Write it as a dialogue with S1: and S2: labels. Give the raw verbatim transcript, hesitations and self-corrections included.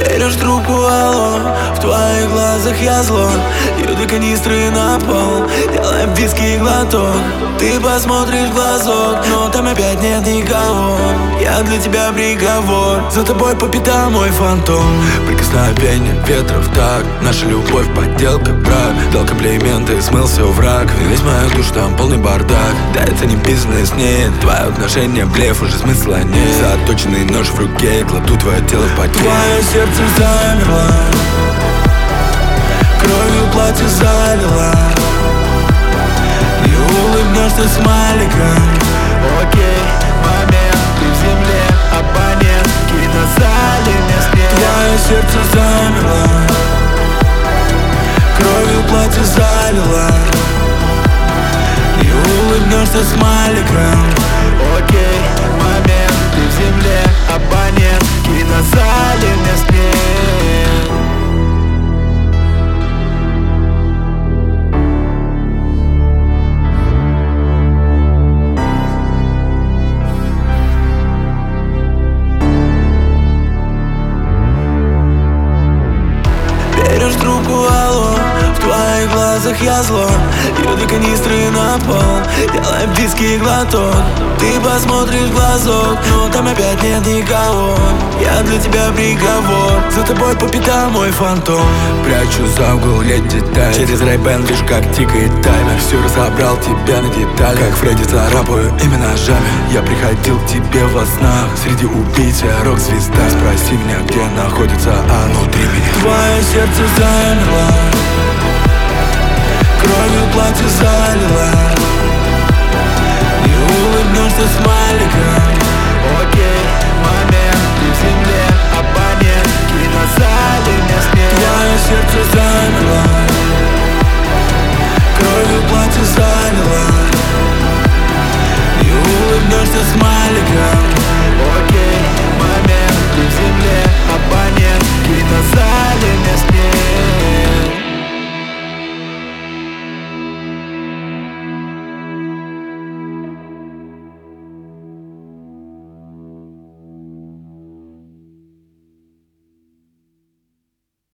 S1: Берешь трубку, алло, в твоих глазах я зло. Лью канистры на пол, делаем виски и глоток. Ты посмотришь в глазок, но там опять нет никого. Я для тебя приговор, за тобой по пятам мой фантом.
S2: Прикосновение ветров так, наша любовь подделка, брак. Дал комплименты, смылся враг. Весь мою душу там полный бардак. Да это не бизнес, нет, твое отношение блеф, уже смысла нет. Заточенный нож в руке, кладу твое тело в пакет.
S1: Твое сердце замерло, кровью платье залило. Не улыбнешься смайликом.
S3: Окей, момент, ты в земле, абонент, в кинозале вместе.
S1: Твое сердце замерло, кровью платье залило. Не улыбнешься смайликом.
S3: Окей, момент, ты в земле, абонент, в кинозале вместе.
S1: Берешь трубку, алло, в твоих глазах я зло. Лью канистры на пол, делаем виски и глоток. Ты посмотришь в глазок, но там опять нет никого. Я для тебя приговор, за тобой по пятам мой фантом.
S2: Прячу за угол лет деталь, через Ray-Ban вижу, как тикает таймер. Все разобрал тебя на детали, как Фредди царапаю имя ножами. Я приходил к тебе во снах, среди убийц я рок-звезда. Спроси меня, где находится она внутри меня.
S1: Твое сердце замерло, кровью платье залило. Не улыбнешься смайликом.